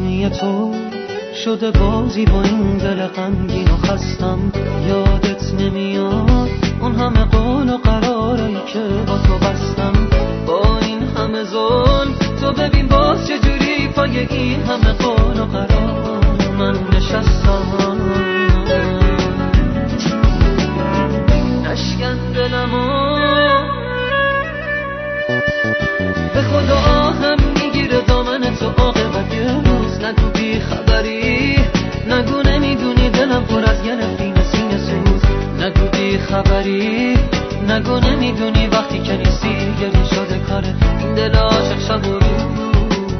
سرگرمی تو شده بازی با این دل غمگین و خستم. یادت نمیاد اون همه قول و قراری که با تو بستم؟ با این همه ظلم تو ببین باز چجوری پای این همه قول و قرار من نشستم. نشکن دلمو به خدا آهم میگیره دامن تو عاقبت یه روز. نگو بی خبری، نگو نمیدونی دلم پر از یه نفرین سینه سوز. نگو بی خبری، نگو نمیدونی وقتی که نیستی گرون شده کار این دل عاشق شب و روز.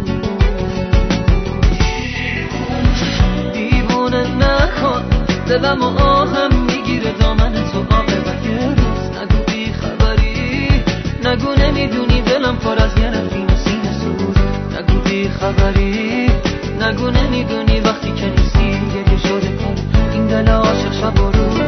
دیوونه نکن دلم و آهم میگیره دامن تو عاقبت یه روز. نگو بی خبری، نگو نمیدونی دلم پر از یه نفرین سینه سوز. نگو بی خبری، نگو نمیدونی وقتی که نیستی گریه شده کار این دل عاشق شب و روز.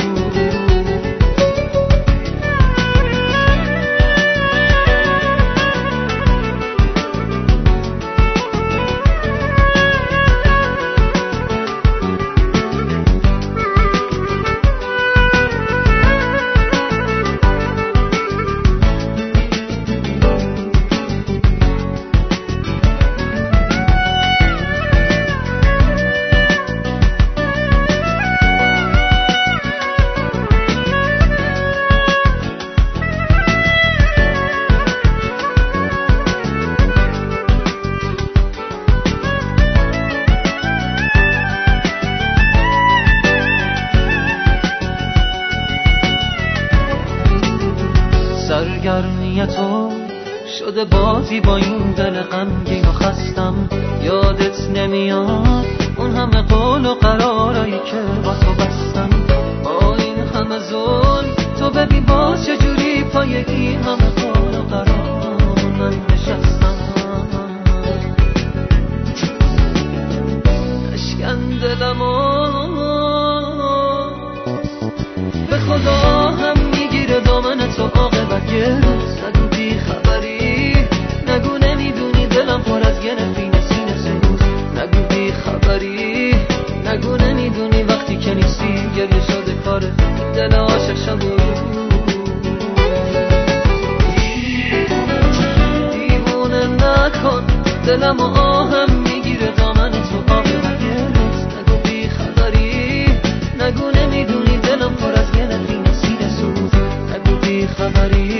سرگرمی تو شده بازی با این دل غمگین و خستم. یادت نمیاد اون همه قول و قرارایی که با تو بستم؟ با این همه ظلم تو ببین باز چجوری پای این همه قول و قرار من نشستم. نشکن دلمو به خدا هم میگیره دامن تو عاقبت یه روز. نگو بی خبری، نگو نمیدونی دلم پر از یه نفرین سینه سوز. نگو بی خبری، نگو نمیدونی وقتی که نیستی گریه شده کار دل عاشق شب و روز. دیوونه نکن دلم و آهم میگیره دامن تو عاقبت یه روز. نگو بی خبری، نگو نمیدونی دلم پر از یه نفرین سینه سوز. نگو بی خبری،